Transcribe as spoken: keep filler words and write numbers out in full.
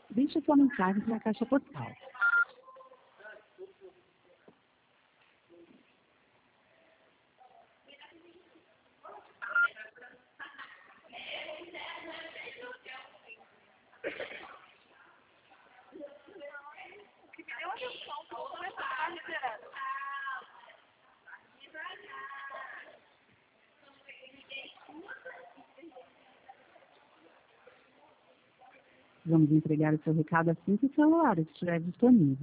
Deixe sua mensagem na caixa postal. Vamos entregar o seu recado assim que o celular estiver disponível.